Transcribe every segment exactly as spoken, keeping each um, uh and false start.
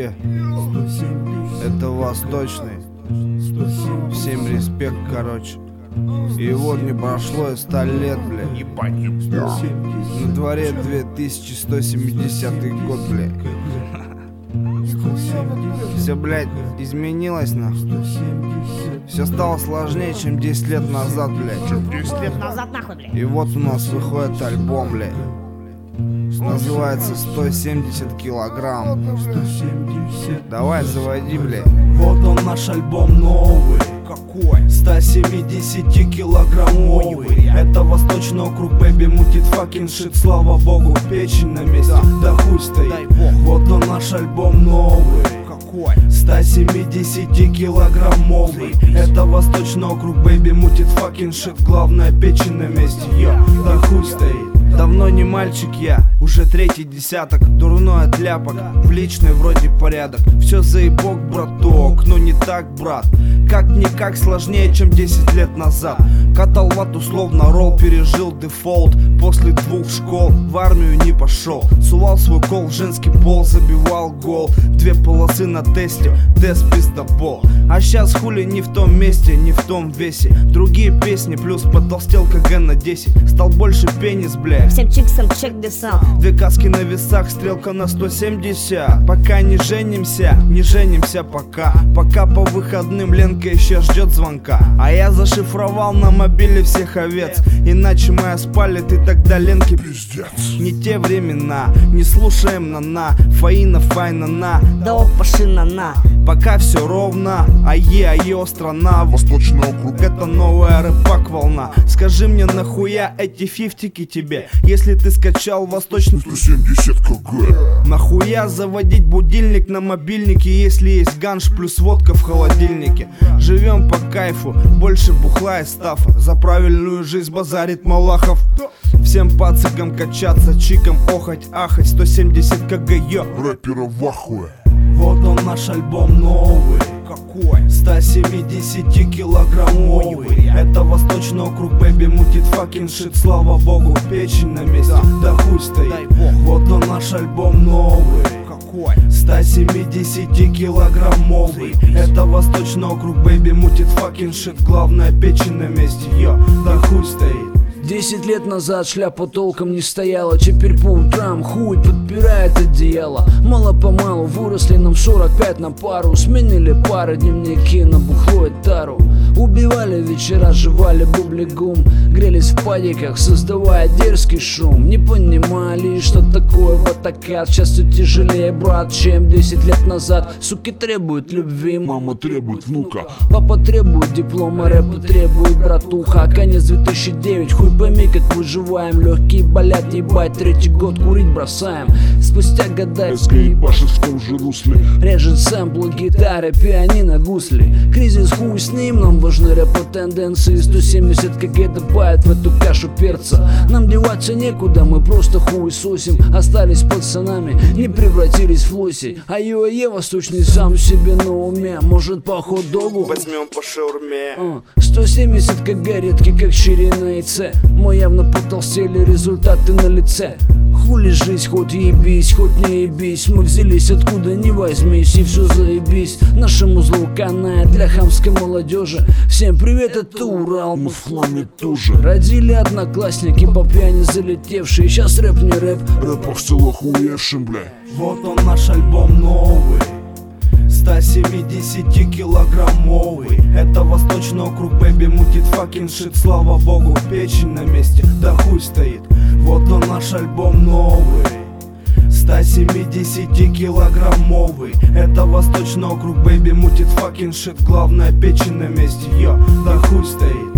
Е, это восточный. Всем респект, короче. И вот не прошло и ста лет, бля. На дворе две тысячи сто семидесятый год, бля. Все, блядь, изменилось, нахуй. Все стало сложнее, чем десять лет назад, блядь. десять лет назад, нахуй, блядь. И вот у нас выходит альбом, блядь. Называется сто семьдесят килограмм. Давай, заводи, блядь. Вот он наш альбом новый. Какой? сто семьдесят килограммовый. Это восточный округ, бэби, мутит факин шит. Слава богу, печень на месте, да, да хуй стоит. Вот он наш альбом новый. Какой? сто семьдесят килограммовый. Это восточный округ, бэби, мутит факин шит. Главное, печень на месте, йо, да хуй стоит. Давно не мальчик я, уже третий десяток. Дурной от ляпок, в личной вроде порядок. Все заебок, браток, но не так, брат. Как-никак сложнее, чем десять лет назад. Катал вату, словно ролл, пережил дефолт. После двух школ в армию не пошел. Сувал свой кол в женский пол, забивал гол. Две полосы на тесте, тест пиздобол. А щас хули не в том месте, не в том весе. Другие песни, плюс потолстел КГ на десять. Стал больше пенис, бля. Всем чиксам чек десам. Две каски на весах, стрелка на сто семьдесят. Пока не женимся, не женимся пока. Пока по выходным Ленка еще ждет звонка. А я зашифровал на мобиле всех овец. Иначе моя спали, ты тогда Ленке пиздец. Не те времена, не слушаем на-на. Фаина, файна, на. Да опа, шина, на. Пока все ровно, ае, ае, страна. Восточный округ. Это новая рэпак волна. Скажи мне, нахуя эти фифтики тебе, если ты скачал восточный сто семьдесят килограмм. Нахуя заводить будильник на мобильнике, если есть ганш плюс водка в холодильнике? Живем по кайфу, больше бухла и стафа. За правильную жизнь базарит Малахов. Всем пацикам качаться, чикам охать, ахать. Сто семьдесят килограмм, йо. Рэпера в ахуе. Вот он наш альбом новый. Какой? сто семьдесят килограммовый. Это восточный округ, бэби, мутит факин шит. Слава богу, печень на месте, да, да хуй стоит. Вот он наш альбом новый. Какой? сто семьдесят килограммовый. Это восточный округ, бэби, мутит факин шит. Главное, печень на месте, йо, да хуй стоит. Десять лет назад шляпа толком не стояла. Теперь по утрам хуй подпирает одеяло. Мало-помалу выросли нам сорок пять на пару. Сменили пары, дневники на бухло и тару. Убивали вечера, жевали бублигум. Грелись в падиках, создавая дерзкий шум. Не понимали, что такое ватакат. Сейчас все тяжелее, брат, чем десять лет назад. Суки требуют любви, Мама требует внука. папа требует диплома, рэп требует братуха. Конец две тысячи девятый, хуй пойми, как выживаем. Легкие болят, ебать, третий год курить бросаем. Спустя года СГ ебашит в том же русле. режет сэмплы, гитары, пианино, гусли. Кризис хуй с ним, нам важны рэпо-тенденции. Сто семьдесят килограмм добавит в эту кашу перца. Нам деваться некуда, мы просто хуй сосим. Остались пацанами, не превратились в лоси. А ё-е, восточный сам себе на уме. Может по хот-догу? Возьмем по шаурме. А, сто семьдесят килограмм редкий, как ширина яйце. Мы явно потолстели, результаты на лице. Хули жизнь, хоть ебись, хоть не ебись. Мы взялись откуда не возьмись, и все заебись. Нашему злу канает для хамской молодежи. Всем привет, это Урал, Мы в хламе тоже. родили одноклассники по пьяни залетевшие. Сейчас рэп не рэп. Рэпа в село хуешим, бля. Вот он наш альбом новый. сто семьдесят килограммовый. Это восточный округ, бэби, мутит факин шит. Слава богу, печень на месте, да хуй стоит. Вот он наш альбом новый. сто семьдесят килограммовый. Это восточный округ, бэби, мутит факин шит. Главное, печень на месте, йо, да хуй стоит.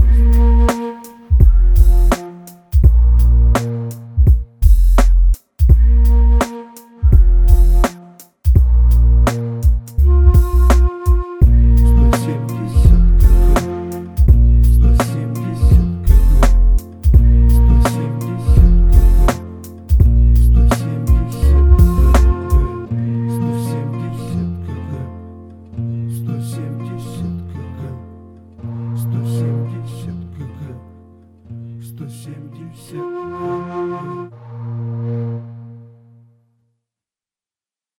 сто семьдесят килограмм.